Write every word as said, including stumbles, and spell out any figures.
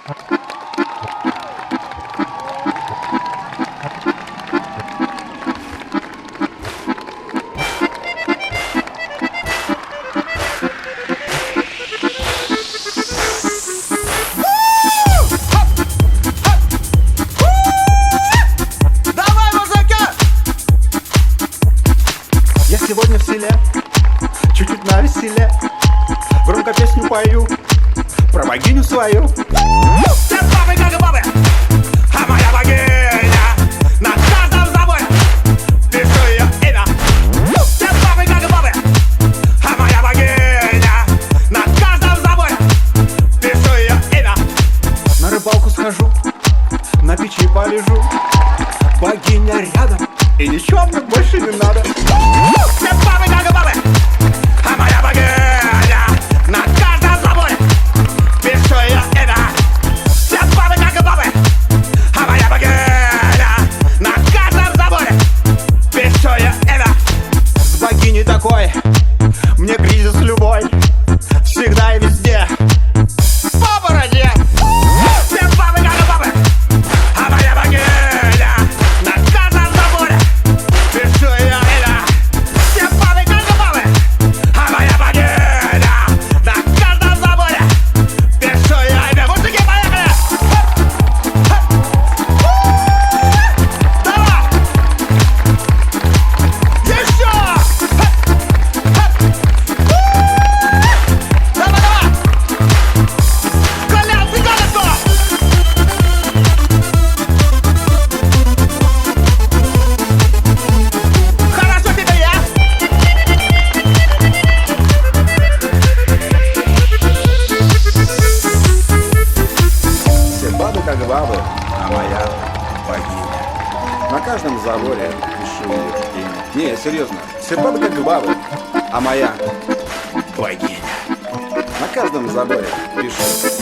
Я сегодня в селе, чуть-чуть навеселе, громко песню пою про богиню свою. Все бабы как бабы, а моя богиня на каждом заборе пишу ее имя. Все бабы как бабы, а моя богиня на каждом заборе пишу ее имя. На рыбалку схожу, на печи полежу, богиня рядом, и ничего мне больше не надо. Все бабы как бабы, а моя богиня на каждом заборе пишу ее имя. Все бабы как бабы, а моя богиня на каждом заборе пишу ее имя. С богиней такой, мне кризис любой, всегда и везде по бороде. Все бабы как бабы, а моя богиня на каждом заборе пишу ее имя. Все бабы как бабы, а моя богиня на каждом заборе пишу ее имя. Мужики, поехали! Давай! Еще! Давай, давай! Колян, цыганочку! Хорошо тебе, я? Все бабы как бабы, а моя богиня. На каждом заборе пишу ее имя. Не, серьезно, все бабы как бабы, а моя богиня. На каждом заборе пишу